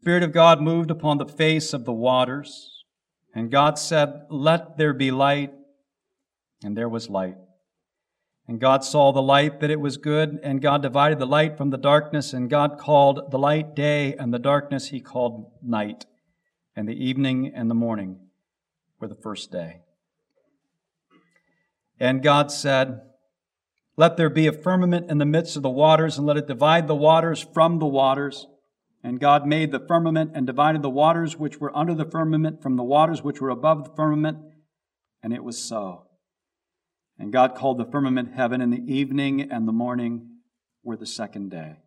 Spirit of God moved upon the face of the waters, and God said, "Let there be light," and there was light. And God saw the light that it was good, and God divided the light from the darkness, and God called the light day, and the darkness he called night. And the evening and the morning were the first day. And God said, "Let there be a firmament in the midst of the waters, and let it divide the waters from the waters." And God made the firmament and divided the waters which were under the firmament from the waters which were above the firmament. And it was so. And God called the firmament heaven, and the evening and the morning were the second day.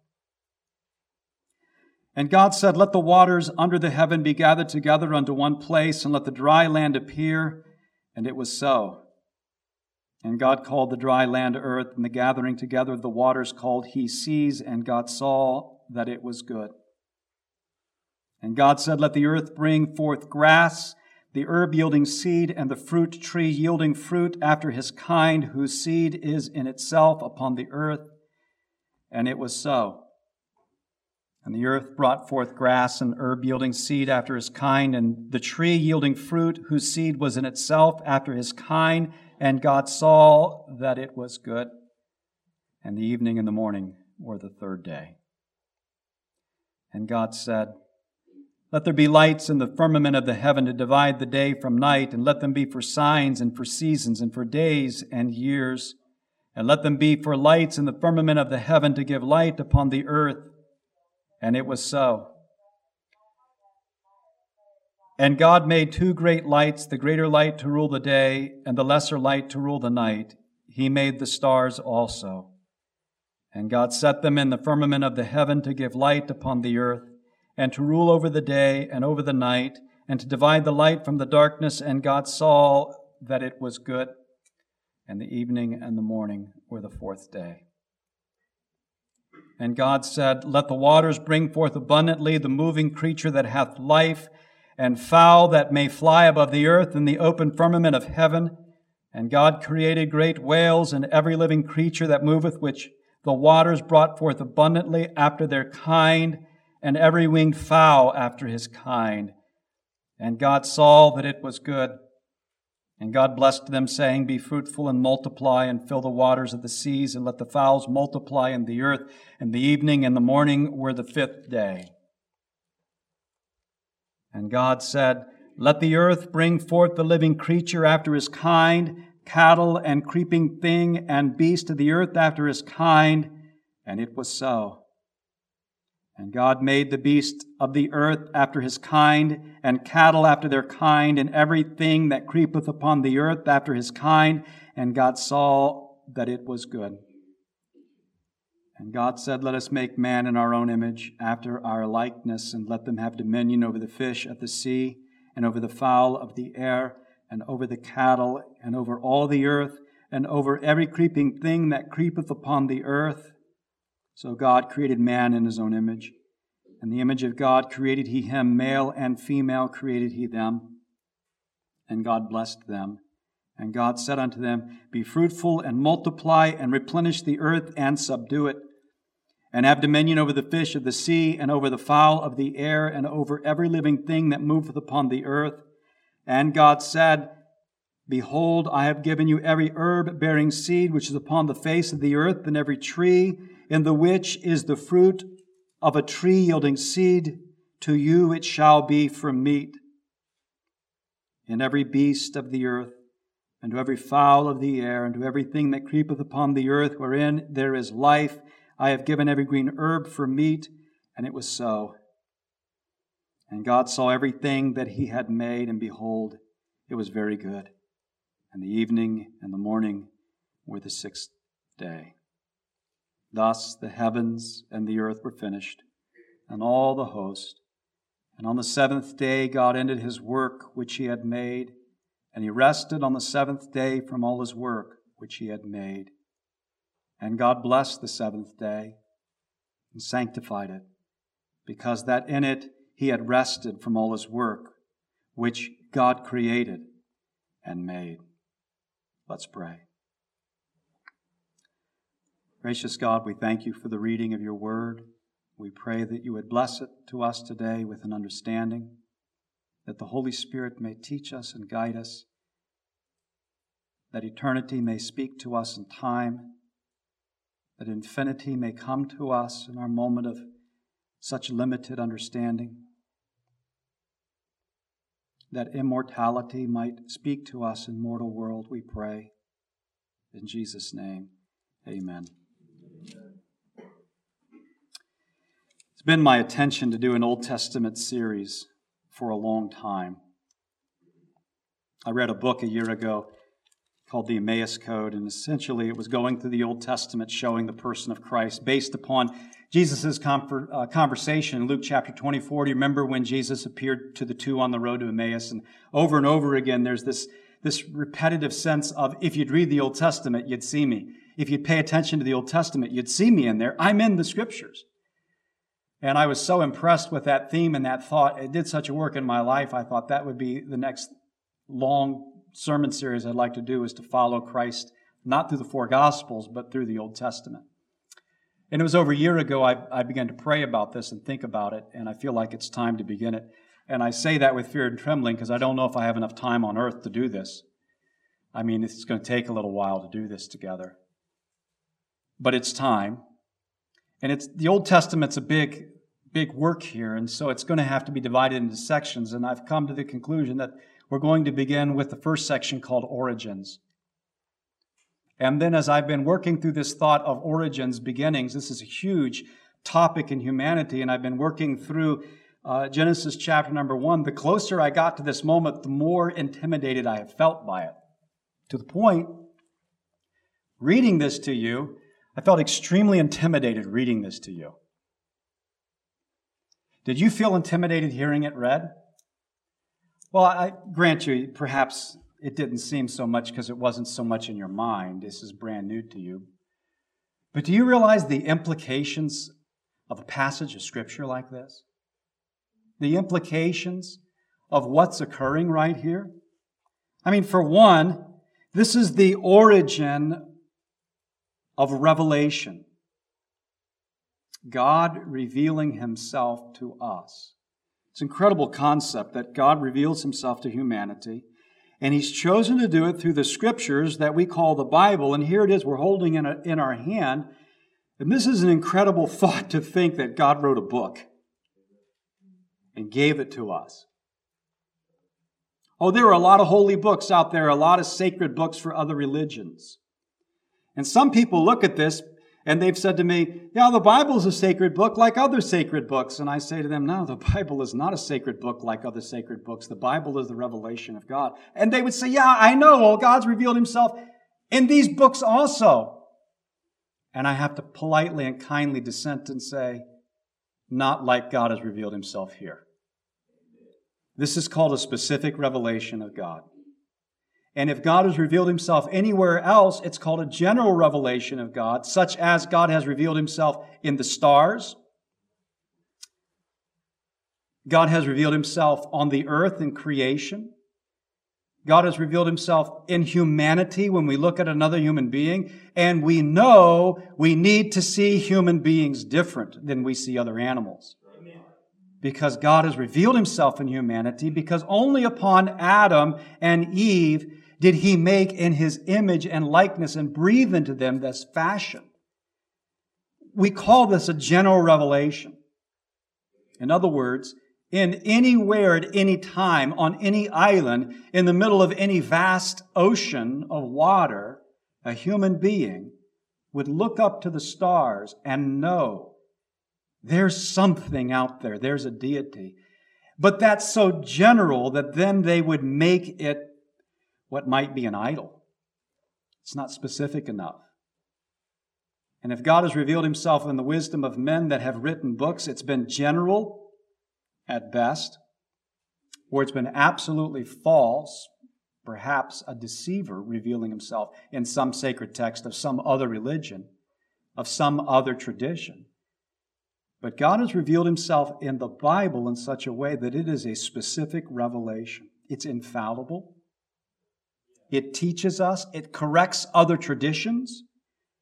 And God said, "Let the waters under the heaven be gathered together unto one place, and let the dry land appear." And it was so. And God called the dry land earth, and the gathering together of the waters called he seas, and God saw that it was good. And God said, "Let the earth bring forth grass, the herb yielding seed, and the fruit tree yielding fruit after his kind, whose seed is in itself upon the earth." And it was so. And the earth brought forth grass and herb yielding seed after his kind, and the tree yielding fruit, whose seed was in itself after his kind. And God saw that it was good. And the evening and the morning were the third day. And God said, "Let there be lights in the firmament of the heaven to divide the day from night, and let them be for signs and for seasons and for days and years. And let them be for lights in the firmament of the heaven to give light upon the earth." And it was so. And God made two great lights, the greater light to rule the day, and the lesser light to rule the night. He made the stars also. And God set them in the firmament of the heaven to give light upon the earth, and to rule over the day and over the night, and to divide the light from the darkness. And God saw that it was good. And the evening and the morning were the fourth day. And God said, "Let the waters bring forth abundantly the moving creature that hath life, and fowl that may fly above the earth in the open firmament of heaven." And God created great whales and every living creature that moveth, which the waters brought forth abundantly after their kind, and every winged fowl after his kind. And God saw that it was good. And God blessed them, saying, "Be fruitful and multiply, and fill the waters of the seas, and let the fowls multiply in the earth." And the evening and the morning were the fifth day. And God said, "Let the earth bring forth the living creature after his kind, cattle and creeping thing, and beast of the earth after his kind." And it was so. And God made the beast of the earth after his kind, and cattle after their kind, and everything that creepeth upon the earth after his kind. And God saw that it was good. And God said, "Let us make man in our own image, after our likeness, and let them have dominion over the fish of the sea, and over the fowl of the air, and over the cattle, and over all the earth, and over every creeping thing that creepeth upon the earth." So God created man in his own image. In the image of God created he him, male and female created he them. And God blessed them. And God said unto them, "Be fruitful and multiply, and replenish the earth and subdue it, and have dominion over the fish of the sea, and over the fowl of the air, and over every living thing that moveth upon the earth." And God said, "Behold, I have given you every herb bearing seed which is upon the face of the earth, and every tree in the which is the fruit of a tree yielding seed. To you it shall be for meat. And every beast of the earth, and to every fowl of the air, and to everything that creepeth upon the earth, wherein there is life, I have given every green herb for meat." And it was so. And God saw everything that he had made, and behold, it was very good. And the evening and the morning were the sixth day. Thus the heavens and the earth were finished, and all the host. And on the seventh day God ended his work which he had made, and he rested on the seventh day from all his work which he had made. And God blessed the seventh day and sanctified it, because that in it he had rested from all his work which God created and made. Let's pray. Gracious God, we thank you for the reading of your word. We pray that you would bless it to us today with an understanding, that the Holy Spirit may teach us and guide us, that eternity may speak to us in time, that infinity may come to us in our moment of such limited understanding, that immortality might speak to us in mortal world, we pray. In Jesus' name, amen. It's been my intention to do an Old Testament series for a long time. I read a book a year ago called The Emmaus Code, and essentially it was going through the Old Testament showing the person of Christ based upon Jesus' conversation in Luke chapter 24. Do you remember when Jesus appeared to the two on the road to Emmaus? And over again, there's this repetitive sense of, if you'd read the Old Testament, you'd see me. If you'd pay attention to the Old Testament, you'd see me in there. I'm in the Scriptures. And I was so impressed with that theme and that thought. It did such a work in my life. I thought that would be the next long sermon series I'd like to do, is to follow Christ, not through the four Gospels, but through the Old Testament. And it was over a year ago I began to pray about this and think about it, and I feel like it's time to begin it. And I say that with fear and trembling because I don't know if I have enough time on earth to do this. I mean, it's going to take a little while to do this together. But it's time. And the Old Testament's a big work here, and so it's going to have to be divided into sections. And I've come to the conclusion that we're going to begin with the first section called Origins. And then as I've been working through this thought of origins, beginnings, this is a huge topic in humanity, and I've been working through Genesis chapter number 1. The closer I got to this moment, the more intimidated I have felt by it. To the point, reading this to you, I felt extremely intimidated reading this to you. Did you feel intimidated hearing it read? Well, I grant you, perhaps it didn't seem so much because it wasn't so much in your mind. This is brand new to you. But do you realize the implications of a passage of Scripture like this? The implications of what's occurring right here? I mean, for one, this is the origin of revelation. God revealing Himself to us. It's an incredible concept that God reveals Himself to humanity, and He's chosen to do it through the Scriptures that we call the Bible, and here it is, we're holding in our hand, and this is an incredible thought to think that God wrote a book and gave it to us. Oh, there are a lot of holy books out there, a lot of sacred books for other religions. And some people look at this and they've said to me, yeah, the Bible is a sacred book like other sacred books. And I say to them, no, the Bible is not a sacred book like other sacred books. The Bible is the revelation of God. And they would say, yeah, I know. Well, God's revealed Himself in these books also. And I have to politely and kindly dissent and say, not like God has revealed Himself here. This is called a specific revelation of God. And if God has revealed Himself anywhere else, it's called a general revelation of God, such as God has revealed Himself in the stars. God has revealed Himself on the earth in creation. God has revealed Himself in humanity when we look at another human being. And we know we need to see human beings different than we see other animals. Because God has revealed Himself in humanity, because only upon Adam and Eve did He make in His image and likeness and breathe into them this fashion. We call this a general revelation. In other words, in anywhere at any time, on any island, in the middle of any vast ocean of water, a human being would look up to the stars and know there's something out there. There's a deity. But that's so general that then they would make it what might be an idol. It's not specific enough. And if God has revealed Himself in the wisdom of men that have written books, it's been general at best, or it's been absolutely false, perhaps a deceiver revealing himself in some sacred text of some other religion, of some other tradition. But God has revealed Himself in the Bible in such a way that it is a specific revelation. It's infallible. It teaches us. It corrects other traditions.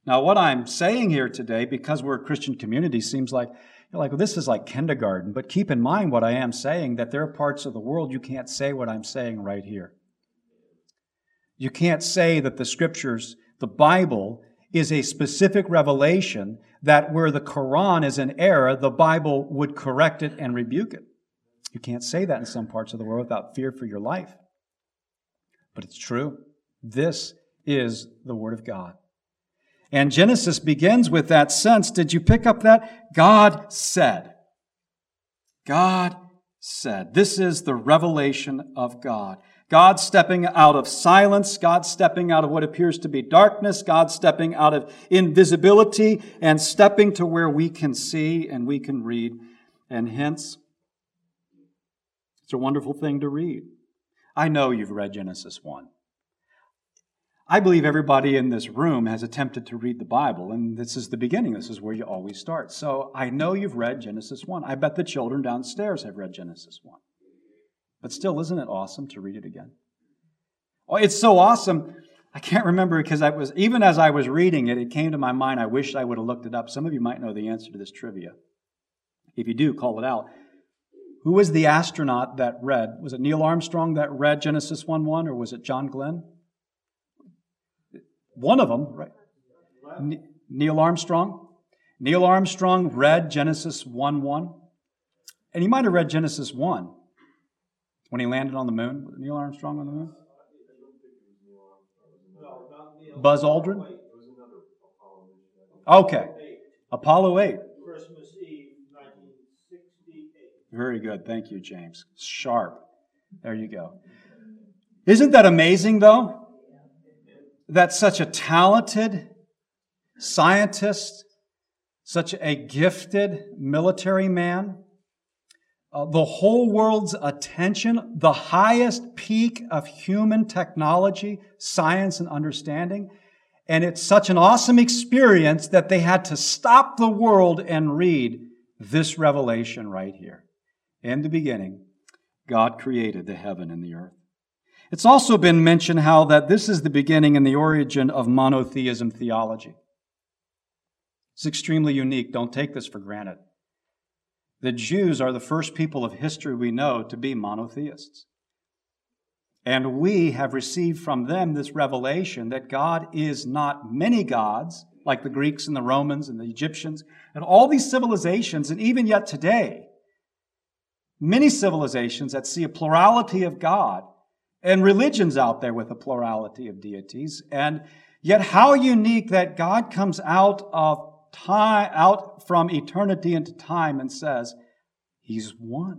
Now, what I'm saying here today, because we're a Christian community, seems like, well, this is like kindergarten. But keep in mind what I am saying, that there are parts of the world you can't say what I'm saying right here. You can't say that the Scriptures, the Bible, is a specific revelation that where the Quran is in error, the Bible would correct it and rebuke it. You can't say that in some parts of the world without fear for your life. But it's true. This is the Word of God. And Genesis begins with that sense. Did you pick up that? God said. God said. This is the revelation of God. God stepping out of silence, God stepping out of what appears to be darkness, God stepping out of invisibility and stepping to where we can see and we can read. And hence, it's a wonderful thing to read. I know you've read Genesis 1. I believe everybody in this room has attempted to read the Bible, and this is the beginning. This is where you always start. So I know you've read Genesis 1. I bet the children downstairs have read Genesis 1. But still, isn't it awesome to read it again? Oh, it's so awesome. I can't remember because even as I was reading it, it came to my mind, I wish I would have looked it up. Some of you might know the answer to this trivia. If you do, call it out. Who was the astronaut that read? Was it Neil Armstrong that read Genesis 1:1, or was it John Glenn? One of them, right? Neil Armstrong. Neil Armstrong read Genesis 1:1. And he might have read Genesis 1 when he landed on the moon. Was Neil Armstrong on the moon? Buzz Aldrin? Okay. Apollo 8. Christmas Eve, 1968. Very good. Thank you, James. Sharp. There you go. Isn't that amazing, though? That such a talented scientist, such a gifted military man, the whole world's attention, the highest peak of human technology, science, and understanding. And it's such an awesome experience that they had to stop the world and read this revelation right here. In the beginning, God created the heaven and the earth. It's also been mentioned how that this is the beginning and the origin of monotheism theology. It's extremely unique. Don't take this for granted. The Jews are the first people of history we know to be monotheists. And we have received from them this revelation that God is not many gods, like the Greeks and the Romans and the Egyptians, and all these civilizations, and even yet today, many civilizations that see a plurality of God, and religions out there with a plurality of deities, and yet how unique that God comes out of time, out from eternity into time, and says, He's one.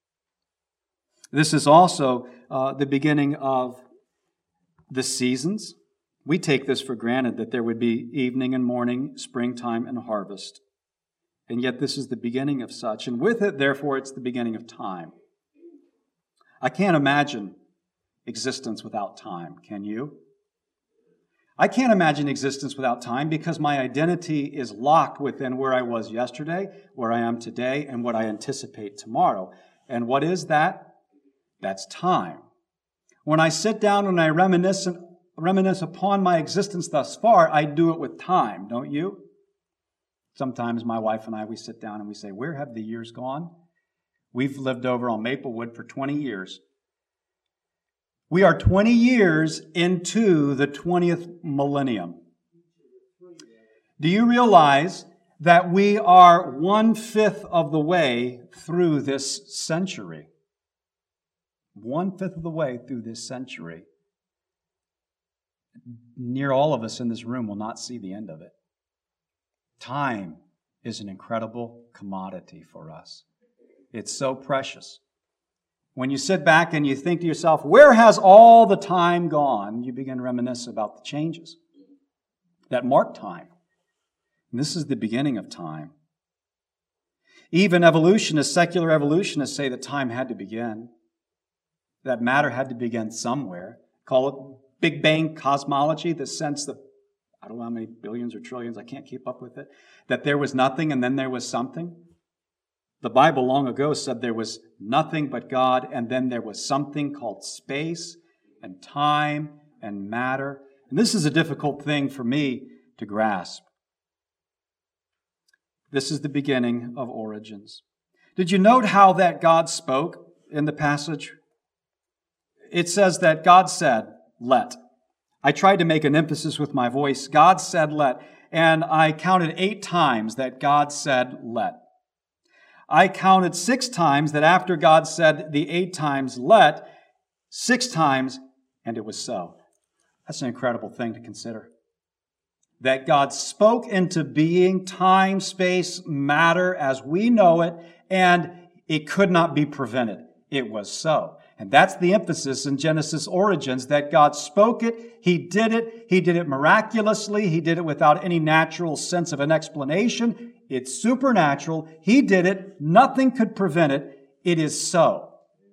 This is also the beginning of the seasons. We take this for granted that there would be evening and morning, springtime and harvest. And yet this is the beginning of such. And with it, therefore, it's the beginning of time. I can't imagine existence without time. Can you? I can't imagine existence without time because my identity is locked within where I was yesterday, where I am today, and what I anticipate tomorrow. And what is that? That's time. When I sit down and I reminisce upon my existence thus far, I do it with time, don't you? Sometimes my wife and I, we sit down and we say, where have the years gone? We've lived over on Maplewood for 20 years. We are 20 years into the 20th millennium. Do you realize that we are 1/5 of the way through this century? 1/5 of the way through this century. Near all of us in this room will not see the end of it. Time is an incredible commodity for us. It's so precious. When you sit back and you think to yourself, where has all the time gone? You begin to reminisce about the changes that mark time. And this is the beginning of time. Even evolutionists, secular evolutionists say that time had to begin. That matter had to begin somewhere. Call it Big Bang cosmology, the sense that, I don't know how many billions or trillions, I can't keep up with it, that there was nothing and then there was something. The Bible long ago said there was nothing but God, and then there was something called space and time and matter. And this is a difficult thing for me to grasp. This is the beginning of origins. Did you note how that God spoke in the passage? It says that God said, "Let." I tried to make an emphasis with my voice. God said, "Let." And I counted 8 times that God said, "Let." I counted 6 times that after God said the 8 times, "Let," 6 times, and it was so. That's an incredible thing to consider. That God spoke into being time, space, matter as we know it, and it could not be prevented. It was so. And that's the emphasis in Genesis origins, that God spoke it, He did it miraculously, He did it without any natural sense of an explanation. It's supernatural. He did it. Nothing could prevent it. It is so.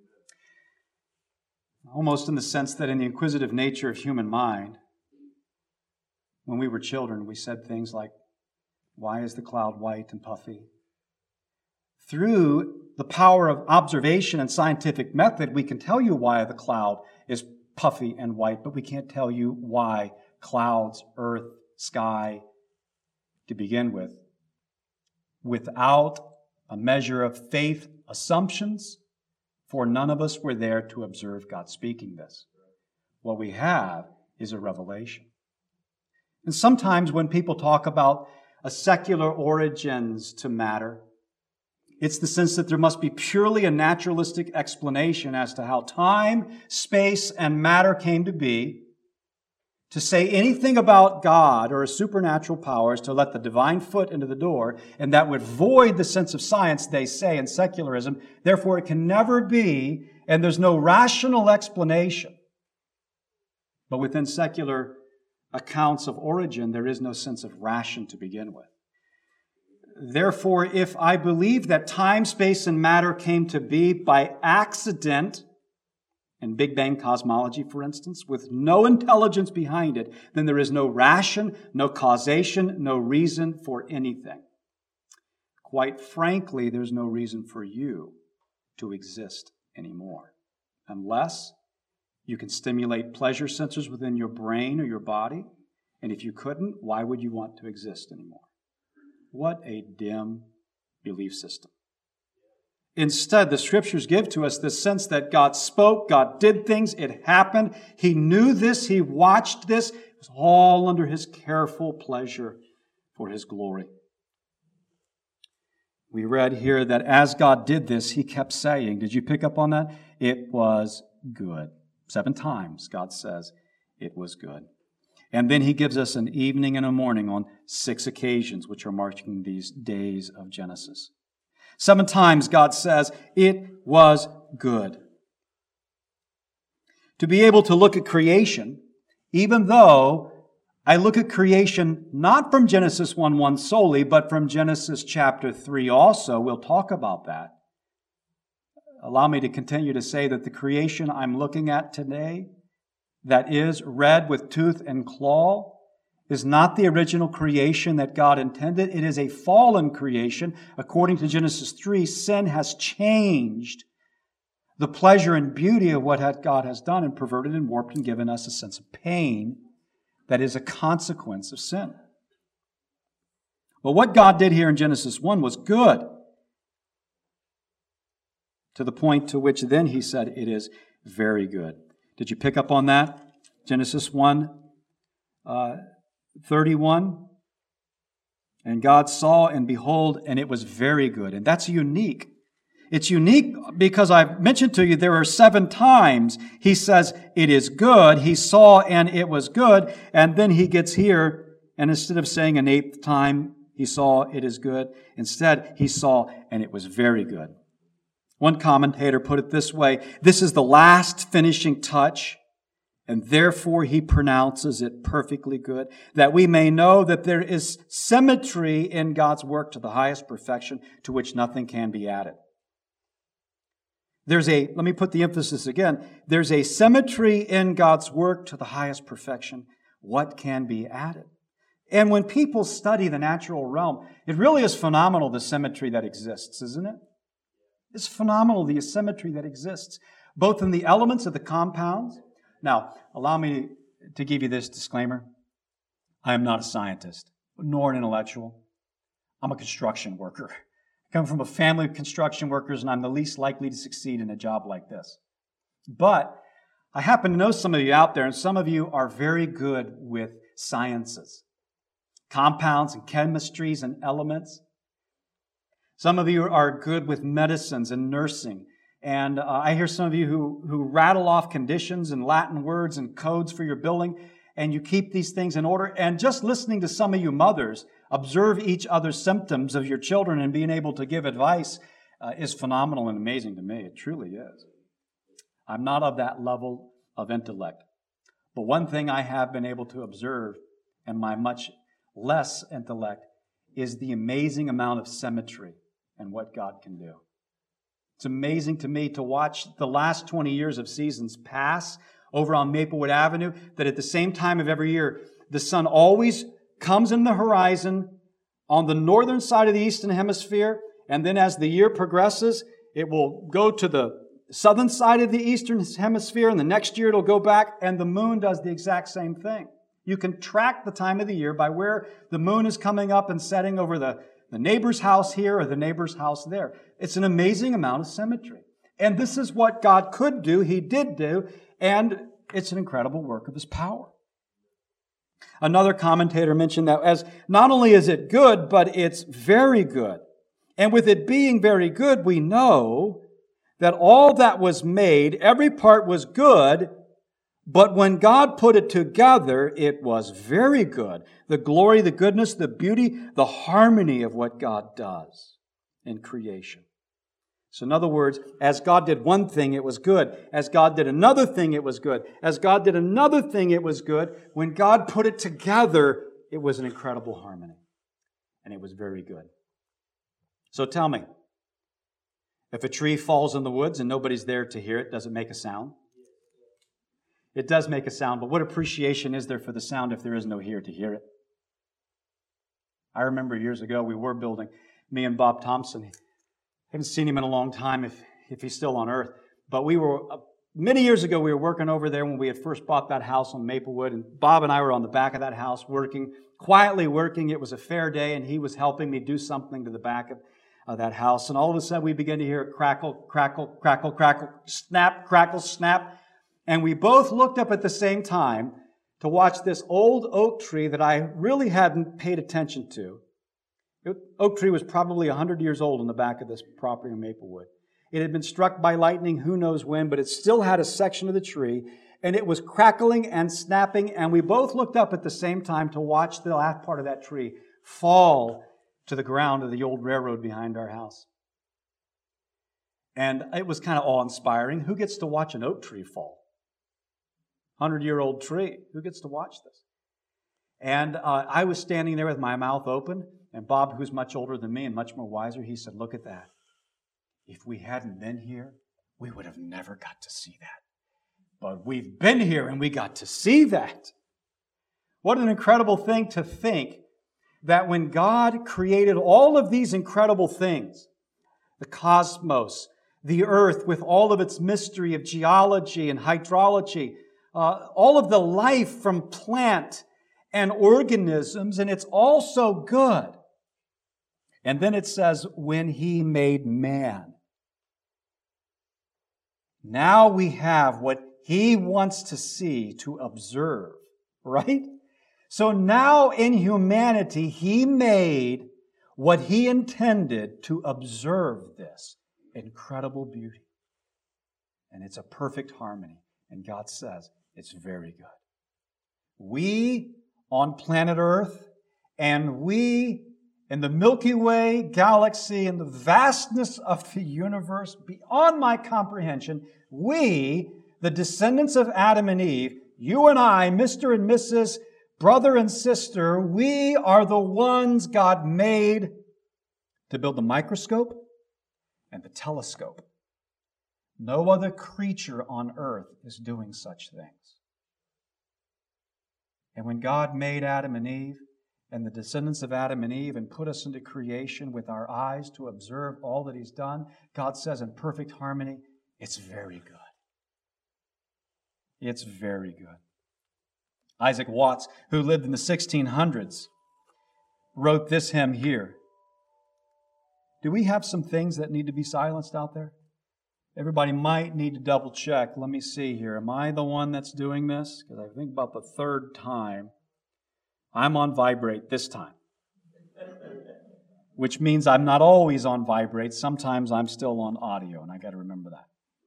Almost in the sense that in the inquisitive nature of human mind, when we were children, we said things like, "Why is the cloud white and puffy?" Through the power of observation and scientific method, we can tell you why the cloud is puffy and white, but we can't tell you why clouds, earth, sky, to begin with. Without a measure of faith assumptions, for none of us were there to observe God speaking this. What we have is a revelation. And sometimes when people talk about a secular origins to matter, it's the sense that there must be purely a naturalistic explanation as to how time, space, and matter came to be. To say anything about God or His supernatural powers, to let the divine foot into the door, and that would void the sense of science, they say, in secularism. Therefore, it can never be, and there's no rational explanation. But within secular accounts of origin, there is no sense of ration to begin with. Therefore, if I believe that time, space, and matter came to be by accident, in Big Bang cosmology, for instance, with no intelligence behind it, then there is no ration, no causation, no reason for anything. Quite frankly, there's no reason for you to exist anymore, unless you can stimulate pleasure sensors within your brain or your body. And if you couldn't, why would you want to exist anymore? What a dim belief system. Instead, the Scriptures give to us this sense that God spoke, God did things, it happened. He knew this, He watched this. It was all under His careful pleasure for His glory. We read here that as God did this, He kept saying, did you pick up on that? It was good. 7 times God says it was good. And then He gives us an evening and a morning on 6 occasions, which are marking these days of Genesis. 7 times God says, it was good. To be able to look at creation, even though I look at creation not from Genesis 1:1 solely, but from Genesis chapter 3 also, we'll talk about that. Allow me to continue to say that the creation I'm looking at today, that is red with tooth and claw, is not the original creation that God intended. It is a fallen creation. According to Genesis 3, sin has changed the pleasure and beauty of what God has done and perverted and warped and given us a sense of pain that is a consequence of sin. But what God did here in Genesis 1 was good, to the point to which then He said it is very good. Did you pick up on that? Genesis 1:31. And God saw, and behold, and it was very good. And that's unique. It's unique because I've mentioned to you there are 7 times He says it is good. He saw and it was good. And then He gets here, and instead of saying an 8th time He saw it is good, instead He saw and it was very good. One commentator put it this way: this is the last finishing touch, and therefore He pronounces it perfectly good, that we may know that there is symmetry in God's work to the highest perfection, to which nothing can be added. Let me put the emphasis again. There's a symmetry in God's work to the highest perfection. What can be added? And when people study the natural realm, it really is phenomenal, the symmetry that exists, isn't it? It's phenomenal, the asymmetry that exists, both in the elements of the compounds. Now, allow me to give you this disclaimer. I am not a scientist, nor an intellectual. I'm a construction worker. I come from a family of construction workers, and I'm the least likely to succeed in a job like this. But I happen to know some of you out there, and some of you are very good with sciences, compounds and chemistries and elements. Some of you are good with medicines and nursing. And I hear some of you who rattle off conditions and Latin words and codes for your building, and you keep these things in order. And just listening to some of you mothers observe each other's symptoms of your children and being able to give advice is phenomenal and amazing to me. It truly is. I'm not of that level of intellect. But one thing I have been able to observe in my much less intellect is the amazing amount of symmetry and what God can do. It's amazing to me to watch the last 20 years of seasons pass over on Maplewood Avenue, that at the same time of every year, the sun always comes in the horizon on the northern side of the eastern hemisphere, and then as the year progresses, it will go to the southern side of the eastern hemisphere, and the next year it'll go back, and the moon does the exact same thing. You can track the time of the year by where the moon is coming up and setting over the neighbor's house here or the neighbor's house there. It's an amazing amount of symmetry. And this is what God could do, He did do, and it's an incredible work of His power. Another commentator mentioned that as not only is it good, but it's very good. And with it being very good, we know that all that was made, every part was good, but when God put it together, it was very good. The glory, the goodness, the beauty, the harmony of what God does in creation. So in other words, as God did one thing, it was good. As God did another thing, it was good. As God did another thing, it was good. When God put it together, it was an incredible harmony. And it was very good. So tell me, if a tree falls in the woods and nobody's there to hear it, does it make a sound? It does make a sound, but what appreciation is there for the sound if there is no here to hear it? I remember years ago we were building, me and Bob Thompson. Haven't seen him in a long time if he's still on earth. But we were, many years ago, we were working over there when we had first bought that house on Maplewood. And Bob and I were on the back of that house working, quietly working. It was a fair day, and he was helping me do something to the back of that house. And all of a sudden, we began to hear it crackle, crackle, crackle, crackle, snap, crackle, snap. And we both looked up at the same time to watch this old oak tree that I really hadn't paid attention to. The oak tree was probably 100 years old in the back of this property in Maplewood. It had been struck by lightning, who knows when, but it still had a section of the tree, and it was crackling and snapping, and we both looked up at the same time to watch the last part of that tree fall to the ground of the old railroad behind our house. And it was kind of awe-inspiring. Who gets to watch an oak tree fall? 100-year-old tree. Who gets to watch this? And I was standing there with my mouth open, and Bob, who's much older than me and much more wiser, he said, "Look at that. If we hadn't been here, we would have never got to see that. But we've been here and we got to see that." What an incredible thing to think that when God created all of these incredible things, the cosmos, the earth with all of its mystery of geology and hydrology, all of the life from plant and organisms, and it's all so good. And then it says, when He made man. Now we have what He wants to see, to observe, right? So now in humanity, He made what He intended to observe this incredible beauty. And it's a perfect harmony. And God says, it's very good. We on planet Earth, and we in the Milky Way galaxy, in the vastness of the universe, beyond my comprehension, we, the descendants of Adam and Eve, you and I, Mr. and Mrs., brother and sister, we are the ones God made to build the microscope and the telescope. No other creature on earth is doing such things. And when God made Adam and Eve, and the descendants of Adam and Eve, and put us into creation with our eyes to observe all that He's done, God says in perfect harmony, it's very good. It's very good. Isaac Watts, who lived in the 1600s, wrote this hymn here. Do we have some things that need to be silenced out there? Everybody might need to double check. Let me see here. Am I the one that's doing this? Because I think about the third time I'm on vibrate this time. Which means I'm not always on vibrate. Sometimes I'm still on audio, and I got to remember that.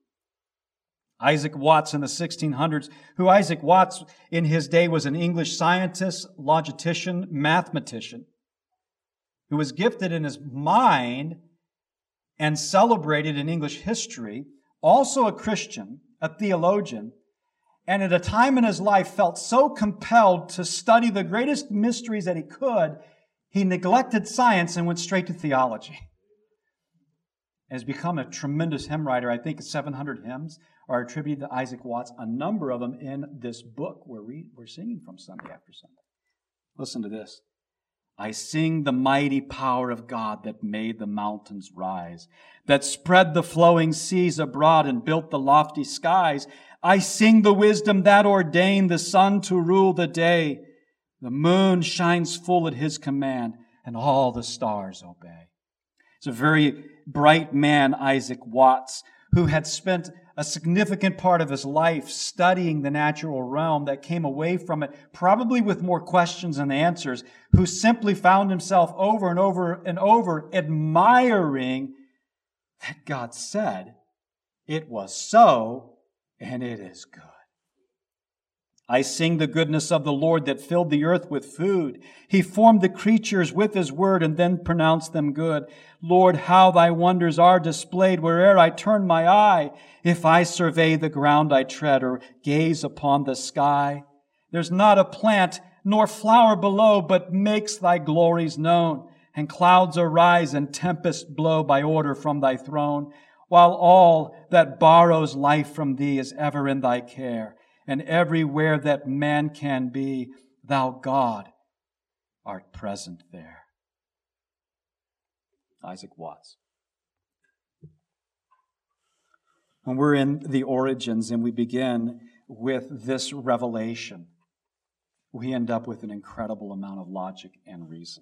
Isaac Watts in the 1600s, who Isaac Watts in his day was an English scientist, logistician, mathematician, who was gifted in his mind and celebrated in English history, also a Christian, a theologian, and at a time in his life felt so compelled to study the greatest mysteries that he could, he neglected science and went straight to theology. And has become a tremendous hymn writer. I think 700 hymns are attributed to Isaac Watts, a number of them in this book we're singing from Sunday after Sunday. Listen to this. I sing the mighty power of God that made the mountains rise, that spread the flowing seas abroad and built the lofty skies. I sing the wisdom that ordained the sun to rule the day. The moon shines full at His command, and all the stars obey. It's a very bright man, Isaac Watts, who had spent a significant part of his life studying the natural realm, that came away from it probably with more questions than answers, who simply found himself over and over and over admiring that God said, it was so, and it is good. I sing the goodness of the Lord that filled the earth with food. He formed the creatures with His word and then pronounced them good. Lord, how Thy wonders are displayed where'er I turn my eye. If I survey the ground I tread or gaze upon the sky, there's not a plant nor flower below, but makes Thy glories known. And clouds arise and tempests blow by order from Thy throne, while all that borrows life from Thee is ever in Thy care. And everywhere that man can be, Thou, God, art present there. Isaac Watts. When we're in the origins and we begin with this revelation, we end up with an incredible amount of logic and reason.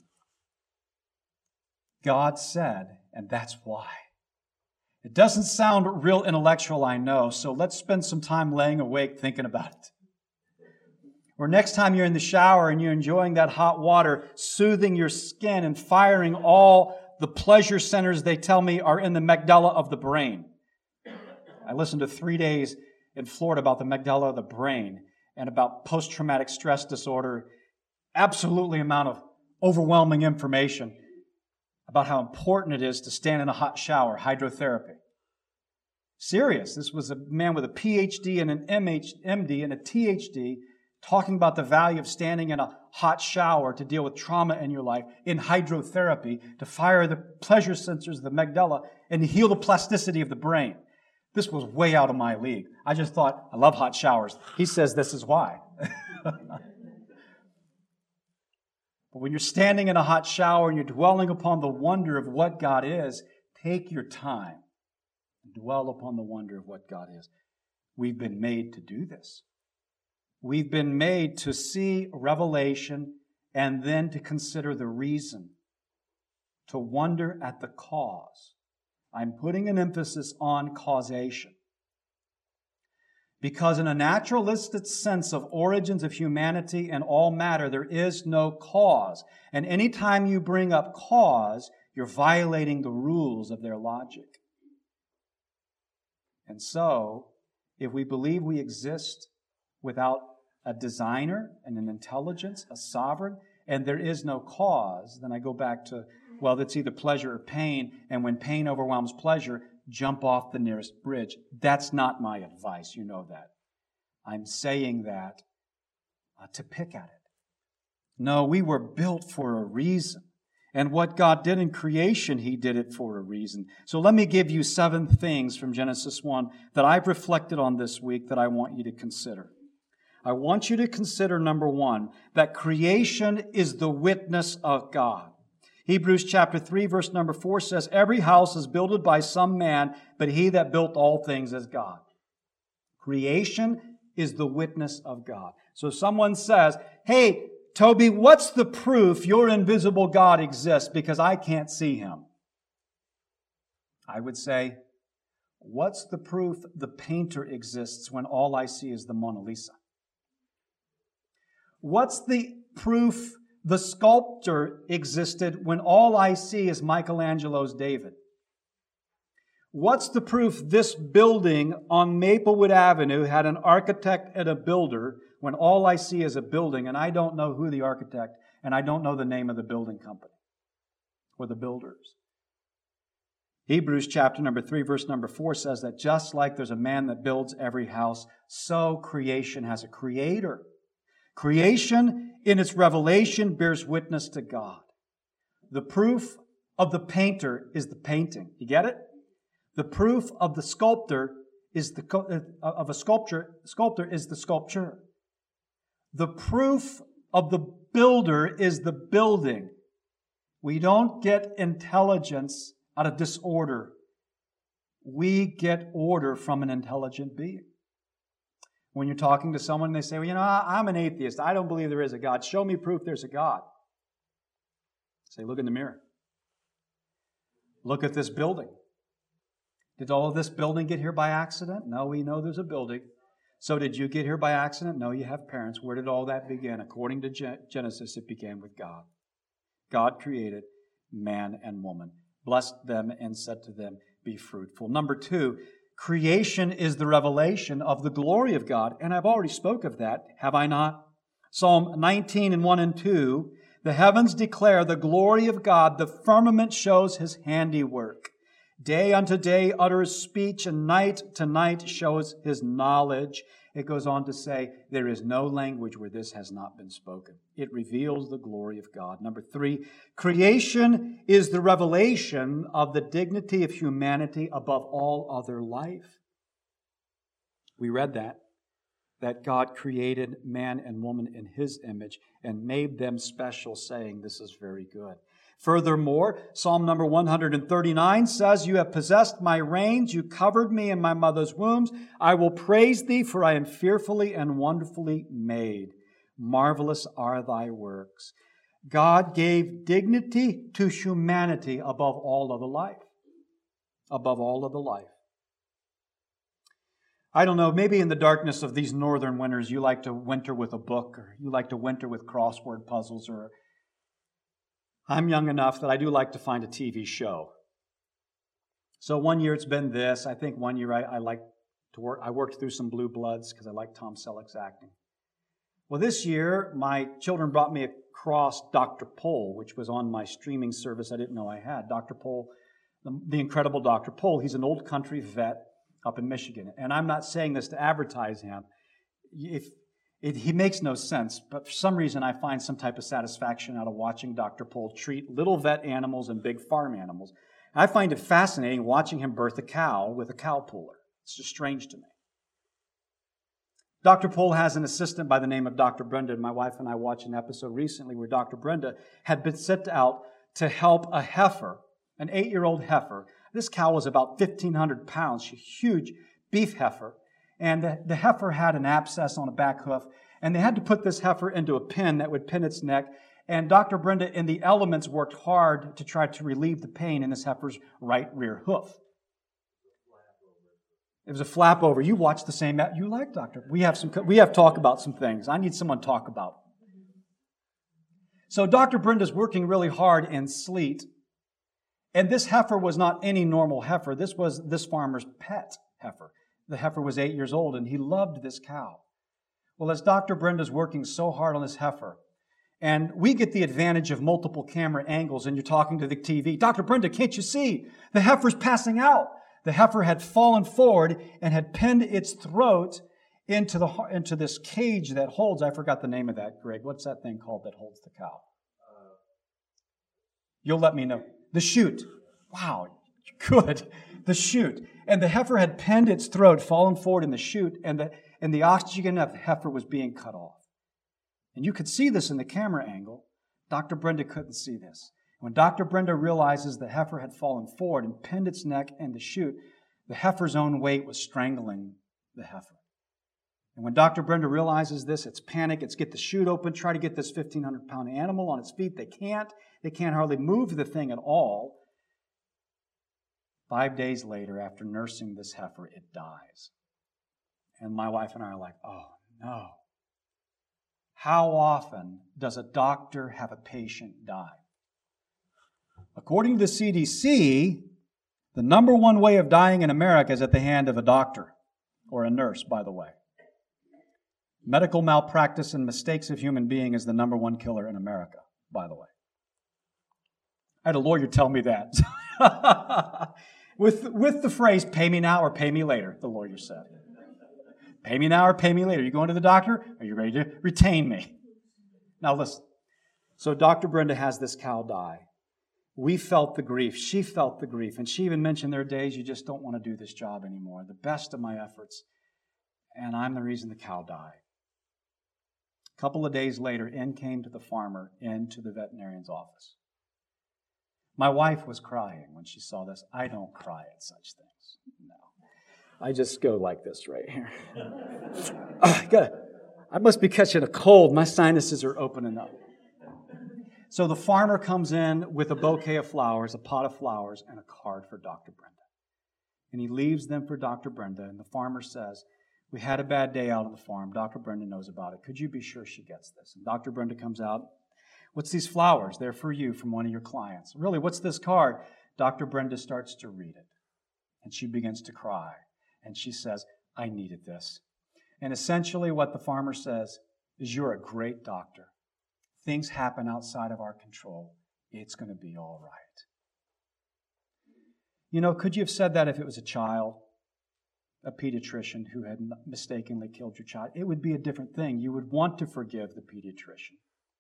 God said, and that's why. It doesn't sound real intellectual, I know, so let's spend some time laying awake thinking about it. Or next time you're in the shower and you're enjoying that hot water, soothing your skin and firing all the pleasure centers they tell me are in the amygdala of the brain. I listened to 3 days in Florida about the amygdala of the brain and about post-traumatic stress disorder. Absolutely amount of overwhelming information about how important it is to stand in a hot shower, hydrotherapy. Serious. This was a man with a PhD and an MD and a THD talking about the value of standing in a hot shower to deal with trauma in your life, in hydrotherapy, to fire the pleasure sensors of the amygdala and to heal the plasticity of the brain. This was way out of my league. I just thought, I love hot showers. He says this is why. But when you're standing in a hot shower and you're dwelling upon the wonder of what God is, take your time and dwell upon the wonder of what God is. We've been made to do this. We've been made to see revelation and then to consider the reason, to wonder at the cause. I'm putting an emphasis on causation. Because in a naturalistic sense of origins of humanity and all matter, there is no cause. And anytime you bring up cause, you're violating the rules of their logic. And so, if we believe we exist without a designer and an intelligence, a sovereign, and there is no cause, then I go back to, well, it's either pleasure or pain, and when pain overwhelms pleasure, jump off the nearest bridge. That's not my advice, you know that. I'm saying that to pick at it. No, we were built for a reason. And what God did in creation, He did it for a reason. So let me give you 7 things from Genesis 1 that I've reflected on this week that I want you to consider. I want you to consider, number 1, that creation is the witness of God. Hebrews chapter 3, verse number 4 says, every house is builded by some man, but He that built all things is God. Creation is the witness of God. So someone says, hey, Toby, what's the proof your invisible God exists because I can't see him? I would say, what's the proof the painter exists when all I see is the Mona Lisa? What's the proof the sculptor existed when all I see is Michelangelo's David? What's the proof this building on Maplewood Avenue had an architect and a builder when all I see is a building and I don't know who the architect and I don't know the name of the building company or the builders? Hebrews chapter number 3, verse number 4 says that just like there's a man that builds every house, so creation has a creator. Creation in its revelation bears witness to God. The proof of the painter is the painting. You get it? The proof of the sculptor is of a sculptor is the sculpture. The proof of the builder is the building. We don't get intelligence out of disorder. We get order from an intelligent being. When you're talking to someone and they say, well, I'm an atheist. I don't believe there is a God. Show me proof there's a God. Say, look in the mirror. Look at this building. Did all of this building get here by accident? No, we know there's a building. So did you get here by accident? No, you have parents. Where did all that begin? According to Genesis, it began with God. God created man and woman, blessed them and said to them, be fruitful. Number 2, creation is the revelation of the glory of God. And I've already spoke of that, have I not? Psalm 19 and 1 and 2, the heavens declare the glory of God. The firmament shows His handiwork. Day unto day utters speech, and night to night shows His knowledge. It goes on to say, there is no language where this has not been spoken. It reveals the glory of God. Number 3, creation is the revelation of the dignity of humanity above all other life. We read that God created man and woman in His image and made them special, saying, this is very good. Furthermore, Psalm number 139 says, you have possessed my reins, you covered me in my mother's wombs. I will praise thee, for I am fearfully and wonderfully made. Marvelous are thy works. God gave dignity to humanity above all other life. Above all other life. I don't know, maybe in the darkness of these northern winters, you like to winter with a book, or you like to winter with crossword puzzles, or I'm young enough that I do like to find a TV show. So one year it's been this. I think one year I like to work. I worked through some Blue Bloods because I like Tom Selleck's acting. Well, this year my children brought me across Dr. Pol, which was on my streaming service I didn't know I had. Dr. Pol, the incredible Dr. Pol. He's an old country vet up in Michigan. And I'm not saying this to advertise him. He makes no sense, but for some reason I find some type of satisfaction out of watching Dr. Pol treat little vet animals and big farm animals. I find it fascinating watching him birth a cow with a cow puller. It's just strange to me. Dr. Pol has an assistant by the name of Dr. Brenda. My wife and I watched an episode recently where Dr. Brenda had been sent out to help a heifer, an 8-year-old heifer. This cow was about 1,500 pounds, a huge beef heifer. And the heifer had an abscess on a back hoof, and they had to put this heifer into a pin that would pin its neck. And Dr. Brenda in the elements worked hard to try to relieve the pain in this heifer's right rear hoof. It was a flap over. You watched the same. You like Dr. We have talk about some things. I need someone to talk about. So Dr. Brenda's working really hard in sleet, and this heifer was not any normal heifer. This was this farmer's pet heifer. The heifer was 8 years old, and he loved this cow. Well, as Dr. Brenda's working so hard on this heifer, and we get the advantage of multiple camera angles, and you're talking to the TV, Dr. Brenda, can't you see? The heifer's passing out. The heifer had fallen forward and had pinned its throat into this cage that holds, I forgot the name of that, Greg. What's that thing called that holds the cow? You'll let me know. The chute. Wow, good. The chute. And the heifer had pinned its throat, fallen forward in the chute, and the oxygen of the heifer was being cut off. And you could see this in the camera angle. Dr. Brenda couldn't see this. When Dr. Brenda realizes the heifer had fallen forward and pinned its neck in the chute, the heifer's own weight was strangling the heifer. And when Dr. Brenda realizes this, it's panic. It's get the chute open, try to get this 1,500-pound animal on its feet. They can't. They can't hardly move the thing at all. 5 days later, after nursing this heifer, it dies. And my wife and I are like, oh no. How often does a doctor have a patient die? According to the CDC, the number one way of dying in America is at the hand of a doctor, or a nurse, by the way. Medical malpractice and mistakes of human being is the number one killer in America, by the way. I had a lawyer tell me that. with the phrase, pay me now or pay me later, the lawyer said. Pay me now or pay me later. You going to the doctor? Are you ready to retain me? Now listen. So Dr. Brenda has this cow die. We felt the grief. She felt the grief. And she even mentioned there are days you just don't want to do this job anymore. The best of my efforts. And I'm the reason the cow died. A couple of days later, in came to the farmer, into the veterinarian's office. My wife was crying when she saw this. I don't cry at such things. No. I just go like this right here. I must be catching a cold. My sinuses are opening up. So the farmer comes in with a bouquet of flowers, a pot of flowers, and a card for Dr. Brenda. And he leaves them for Dr. Brenda, and the farmer says, we had a bad day out on the farm. Dr. Brenda knows about it. Could you be sure she gets this? And Dr. Brenda comes out. What's these flowers? They're for you from one of your clients. Really, what's this card? Dr. Brenda starts to read it. And she begins to cry. And she says, I needed this. And essentially what the farmer says is, you're a great doctor. Things happen outside of our control. It's going to be all right. You know, could you have said that if it was a child, a pediatrician who had mistakenly killed your child? It would be a different thing. You would want to forgive the pediatrician.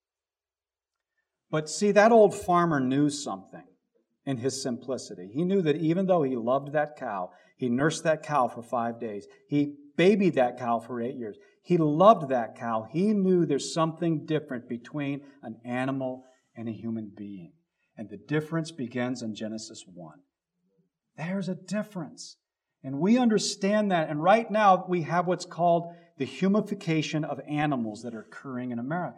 But see, that old farmer knew something in his simplicity. He knew that even though he loved that cow, he nursed that cow for 5 days, he babied that cow for 8 years, he loved that cow, he knew there's something different between an animal and a human being. And the difference begins in Genesis 1. There's a difference. And we understand that. And right now we have what's called the humification of animals that are occurring in America.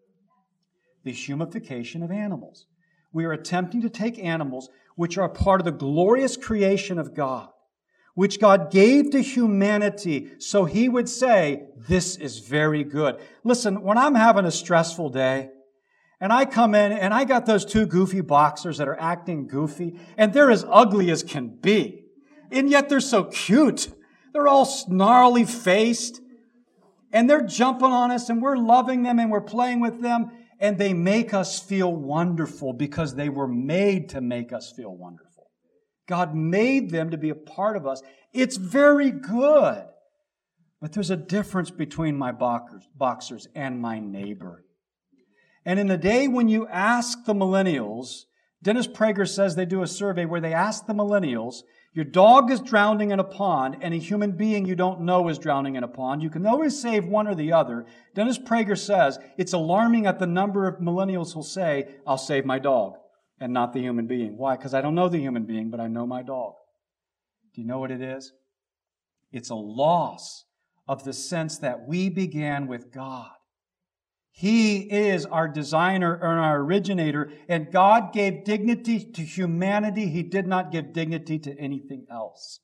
The humification of animals. We are attempting to take animals which are part of the glorious creation of God, which God gave to humanity so He would say, this is very good. Listen, when I'm having a stressful day, and I come in and I got those two goofy boxers that are acting goofy, and they're as ugly as can be, and yet they're so cute. They're all snarly faced, and they're jumping on us, and we're loving them, and we're playing with them, and they make us feel wonderful because they were made to make us feel wonderful. God made them to be a part of us. It's very good. But there's a difference between my boxers and my neighbor. And in the day when you ask the millennials, Dennis Prager says they do a survey where they ask the millennials, your dog is drowning in a pond and a human being you don't know is drowning in a pond. You can always save one or the other. Dennis Prager says it's alarming at the number of millennials who'll say, I'll save my dog and not the human being. Why? Because I don't know the human being, but I know my dog. Do you know what it is? It's a loss of the sense that we began with God. He is our designer and our originator, and God gave dignity to humanity. He did not give dignity to anything else.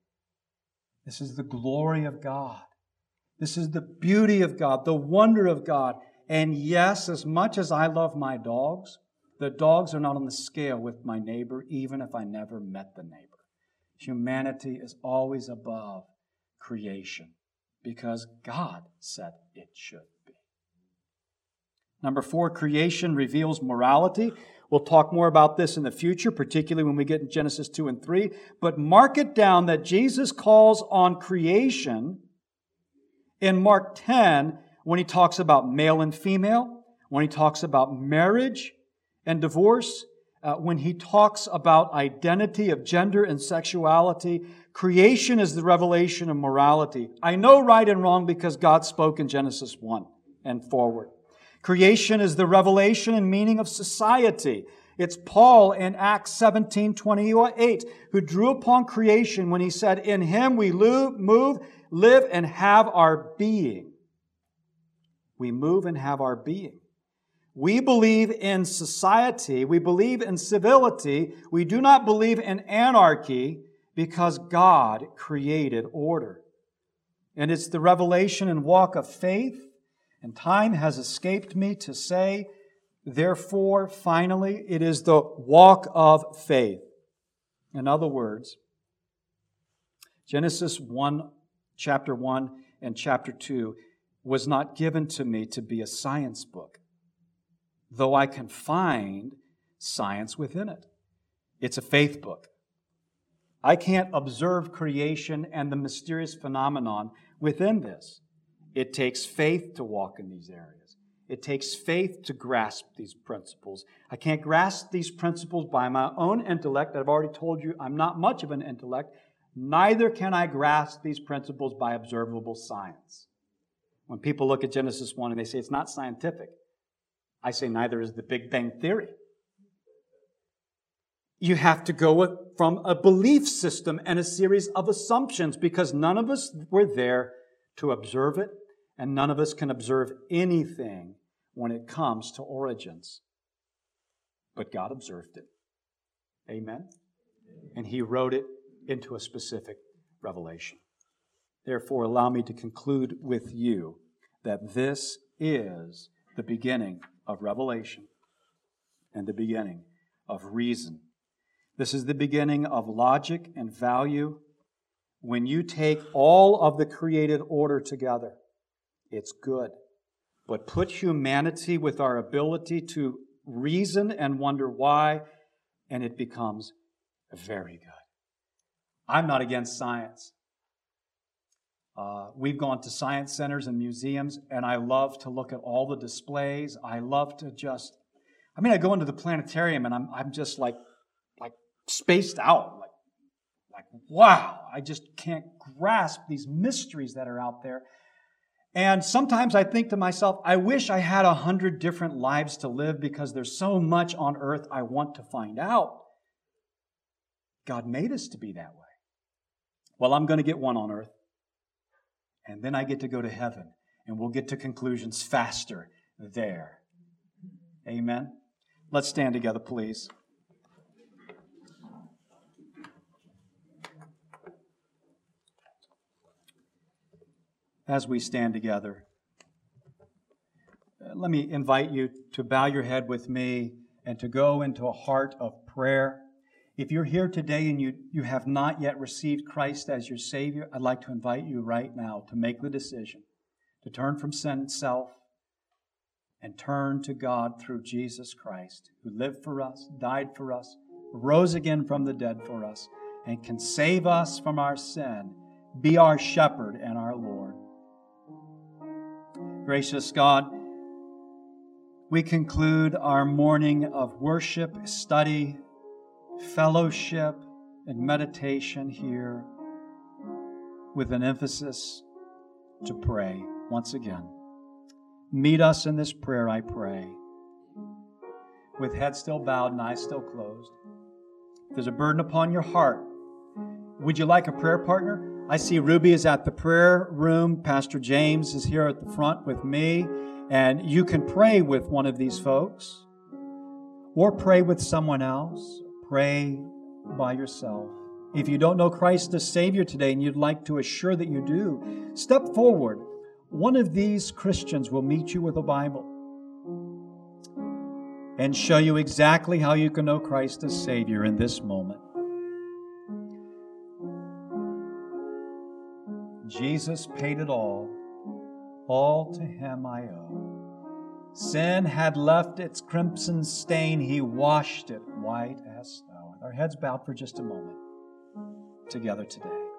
This is the glory of God. This is the beauty of God, the wonder of God. And yes, as much as I love my dogs, the dogs are not on the scale with my neighbor, even if I never met the neighbor. Humanity is always above creation because God said it should be. Number 4, creation reveals morality. We'll talk more about this in the future, particularly when we get in Genesis 2 and 3. But mark it down that Jesus calls on creation in Mark 10 when He talks about male and female, when He talks about marriage and divorce, when He talks about identity of gender and sexuality. Creation is the revelation of morality. I know right and wrong because God spoke in Genesis 1 and forward. Creation is the revelation and meaning of society. It's Paul in Acts 17:28 who drew upon creation when he said, in Him we move, live and have our being. We move and have our being. We believe in society. We believe in civility. We do not believe in anarchy because God created order. And it's the revelation and walk of faith. And time has escaped me to say, therefore, finally, it is the walk of faith. In other words, Genesis 1, chapter 1 and chapter 2 was not given to me to be a science book, though I can find science within it. It's a faith book. I can't observe creation and the mysterious phenomenon within this. It takes faith to walk in these areas. It takes faith to grasp these principles. I can't grasp these principles by my own intellect. I've already told you I'm not much of an intellect. Neither can I grasp these principles by observable science. When people look at Genesis 1 and they say it's not scientific, I say neither is the Big Bang Theory. You have to go from a belief system and a series of assumptions because none of us were there to observe it, and none of us can observe anything when it comes to origins. But God observed it. Amen? And He wrote it into a specific revelation. Therefore, allow me to conclude with you that this is the beginning of revelation and the beginning of reason. This is the beginning of logic and value. When you take all of the created order together, it's good. But put humanity with our ability to reason and wonder why, and it becomes very good. I'm not against science. We've gone to science centers and museums, and I love to look at all the displays. I love to I go into the planetarium, and I'm just like spaced out. Like, wow, I just can't grasp these mysteries that are out there. And sometimes I think to myself, I wish I had 100 different lives to live because there's so much on earth I want to find out. God made us to be that way. Well, I'm going to get one on earth. And then I get to go to heaven. And we'll get to conclusions faster there. Amen? Let's stand together, please. As we stand together, let me invite you to bow your head with me and to go into a heart of prayer. If you're here today and you have not yet received Christ as your Savior, I'd like to invite you right now to make the decision to turn from sin itself and turn to God through Jesus Christ, who lived for us, died for us, rose again from the dead for us, and can save us from our sin, be our shepherd and our Lord. Gracious God, we conclude our morning of worship, study, fellowship, and meditation here with an emphasis to pray once again. Meet us in this prayer, I pray, with head still bowed and eyes still closed. If there's a burden upon your heart, would you like a prayer partner? I see Ruby is at the prayer room. Pastor James is here at the front with me. And you can pray with one of these folks or pray with someone else. Pray by yourself. If you don't know Christ as Savior today and you'd like to assure that you do, step forward. One of these Christians will meet you with a Bible and show you exactly how you can know Christ as Savior in this moment. Jesus paid it all to Him I owe. Sin had left its crimson stain, He washed it white as snow. With our heads bowed for just a moment together today.